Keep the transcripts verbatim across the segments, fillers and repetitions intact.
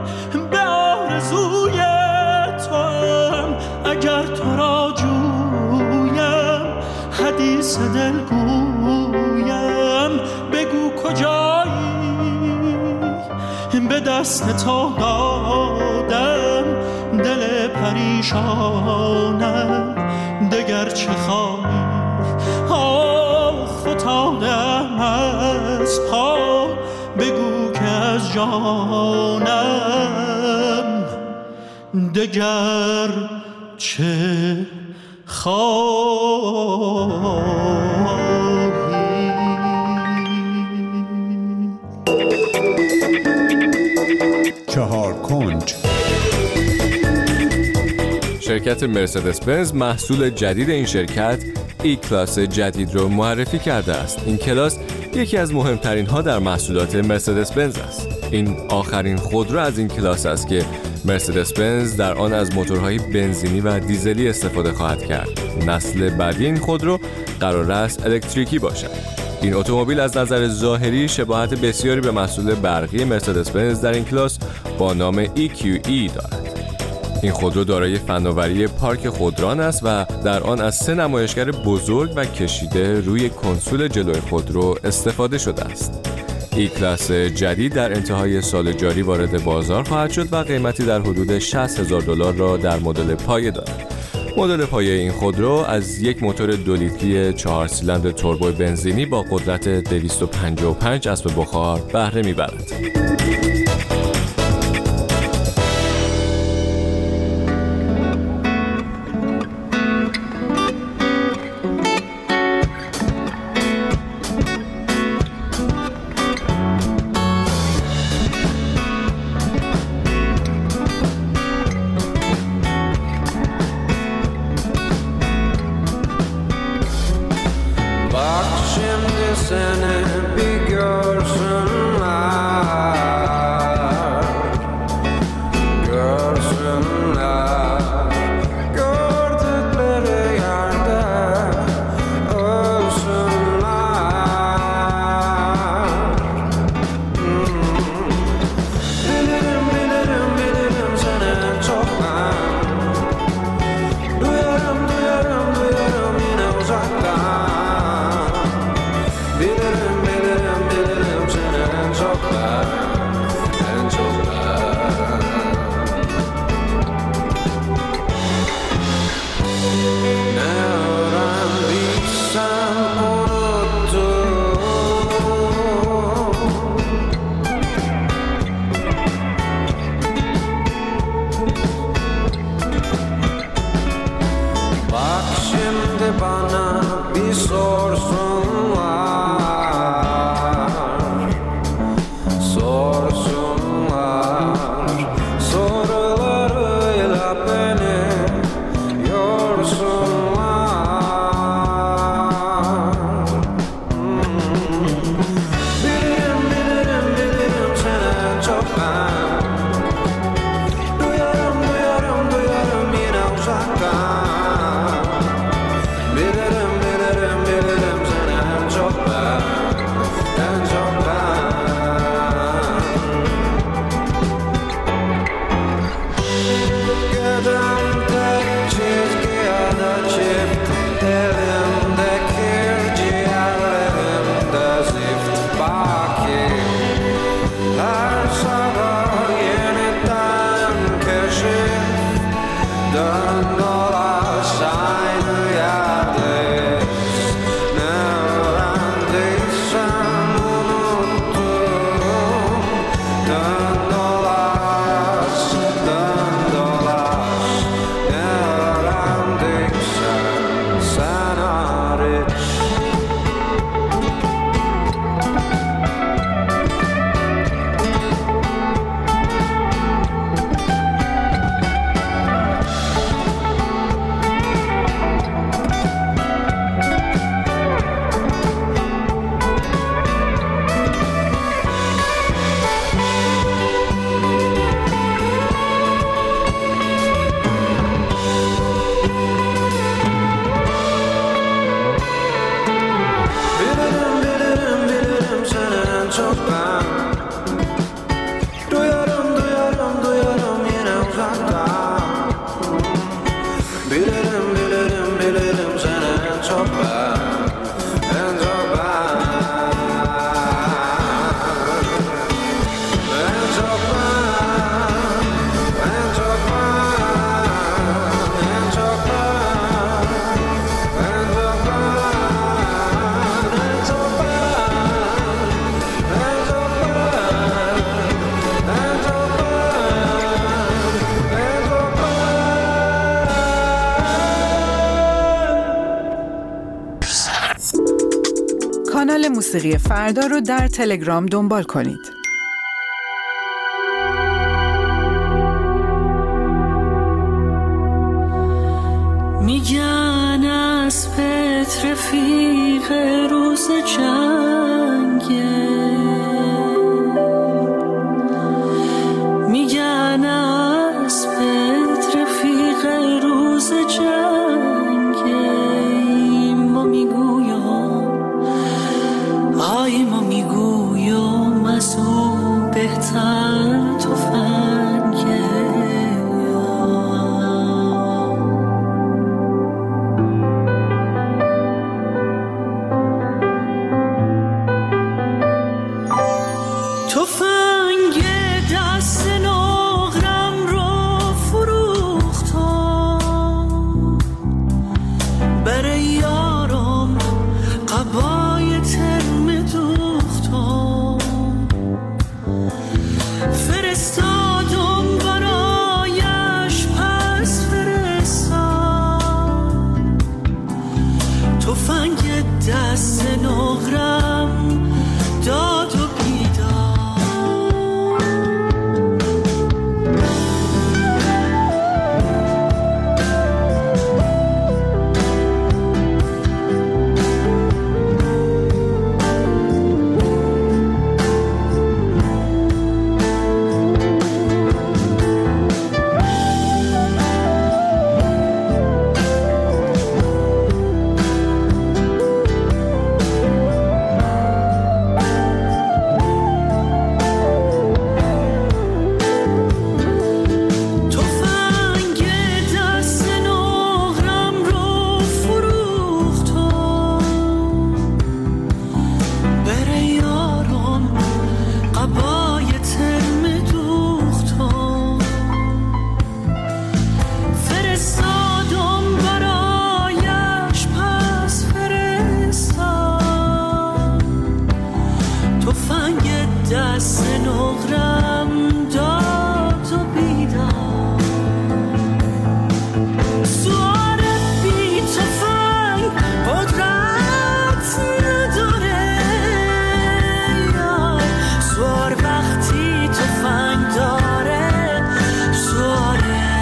به آرزوی توام. اگر تو را جویم حدیث دل گویم، بگو کجایی به دست تو دادم دل پریشانم. دگر چه خواهی آه فتادم از پا، بگو که از جانم دگر چه خواهی. چهار کنج. شرکت مرسدس بنز محصول جدید این شرکت ای کلاس جدید رو معرفی کرده است. این کلاس یکی از مهمترین ها در محصولات مرسدس بنز است. این آخرین خودرو از این کلاس است که مرسدس بنز در آن از موتورهای بنزینی و دیزلی استفاده خواهد کرد. نسل بعدی این خودرو قرار است الکتریکی باشد. این اتومبیل از نظر ظاهری شباهت بسیاری به محصول برقی مرسدس بنز در این کلاس با نام ای کیو ای دارد. این خودرو دارای فناوری پارک خودران است و در آن از سه نمایشگر بزرگ و کشیده روی کنسول جلوی خودرو استفاده شده است. ای کلاس جدید در انتهای سال جاری وارد بازار خواهد شد و قیمتی در حدود شصت هزار دلار را در مدل پایه دارد. مدل پایه این خودرو از یک موتور دو لیتری چهار سیلندر توربو بنزینی با قدرت دویست و پنجاه و پنج اسب بخار بهره می‌برد. کانال موسیقی فردا رو در تلگرام دنبال کنید. میگن از پت رفیق روز جنگه، میگن از پت رفیق روز جنگه. ما میگویم آی ما میگویم از او بهتر تفنگه. تفنگ دست نقرم رو فروختم، برای یارم قبای ترم دوختم، فرستادم برایش پس فرستم. تفنگ دست نقرم داد و دست نقرم داد و بیدار. سوار بی تفنگ قدرت نداره، سوار وقتی تفنگ داره سواره.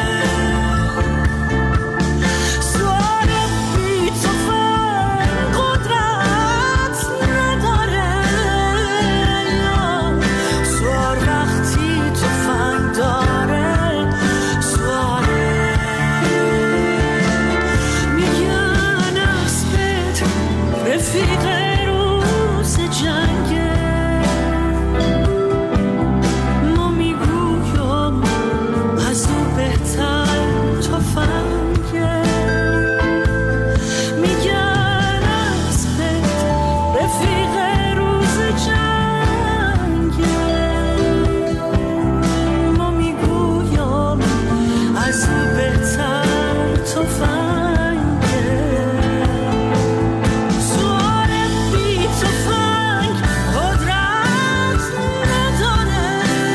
سوار بی تفنگ قدرت نداره، سوار وقتی تفنگ داره سواره. میگن اسبت رفیق روز جنگه، ما میگویم از او بهتر تفنگه. میگن اسبت رفیق روز جنگه، ما میگویم از او بهتر تفنگه. سوار بی تفنگ قدرت نداره،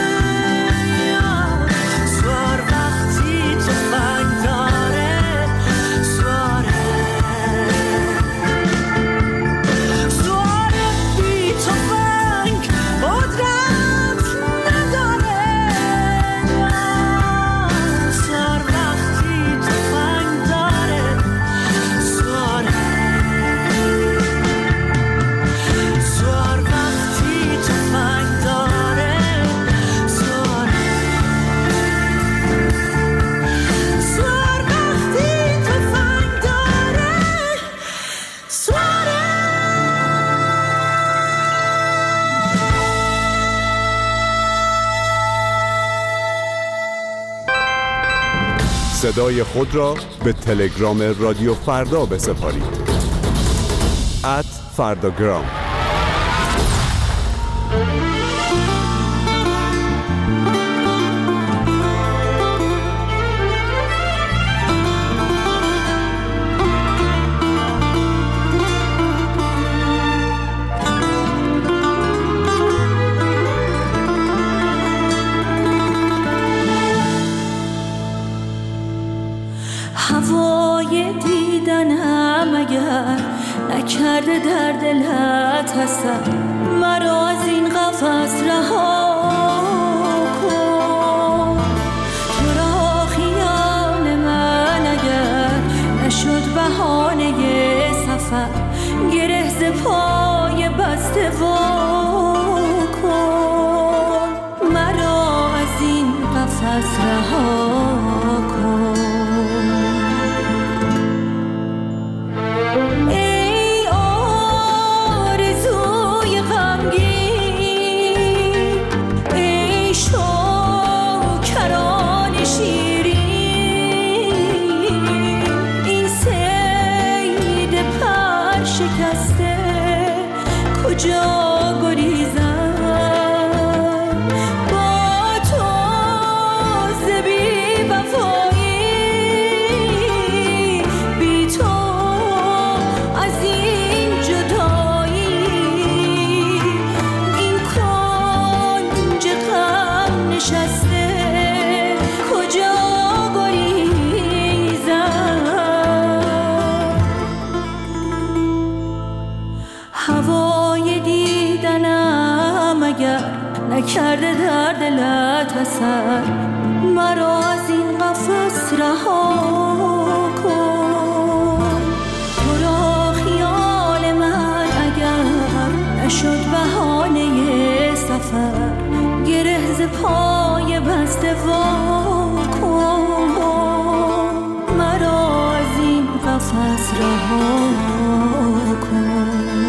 سوار وقتی تفنگ داره سواره. سوار بی تفنگ قدرت نداره، سوار وقتی تفنگ داره سواره. سوار وقتی تفنگ داره سواره. سوار وقتی تفنگ داره سواره. صدای خود را به تلگرام رادیو فردا بسپارید. ات فرداگرام. هوای دیدنم اگر نکرده در دلت اثر، مرا از این قفس رها کن. تو را خیال من اگر نشد بهانه سفر، گره ز پای بسته وا کن، مرا از این قفس رها کن. ای آرزوی غمگین، ای شکران شیرین، این صید پر شکسته کجا گریزم؟ با تو ز بی وفایی، بی تو از این جدایی، این کنج غم نشسته کجا گریزم؟ هوای دیدنم اگر نکرده در دلت اثر، مرا از این قفس رها کن. تو را خیال من اگر نشد بهانه سفر، گره ز پای بسته وا کن، مرا از این قفس رها کن.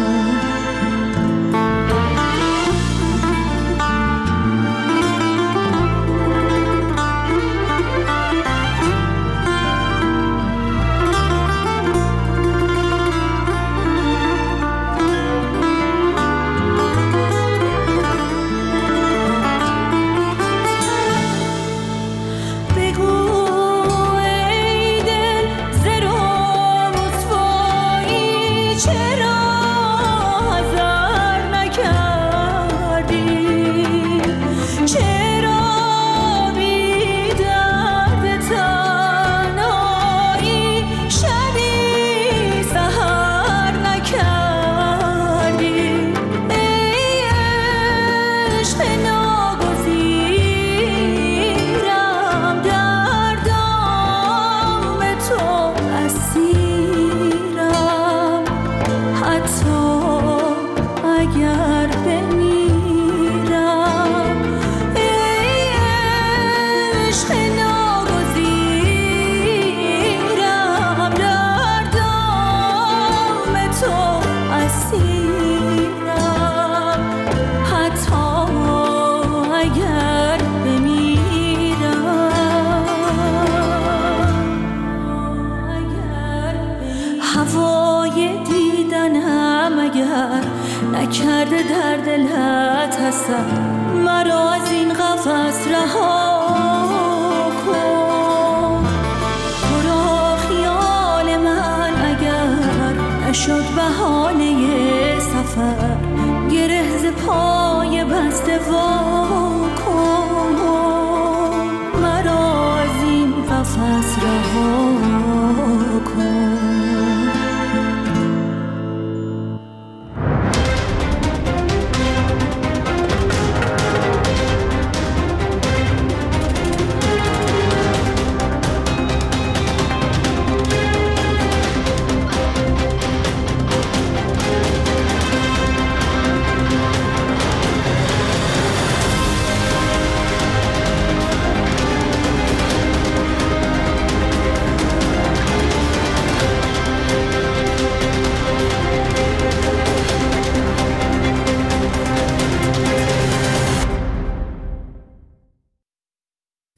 هوای دیدنم اگر نکرده در دلت اثر، مرا از این قفس رها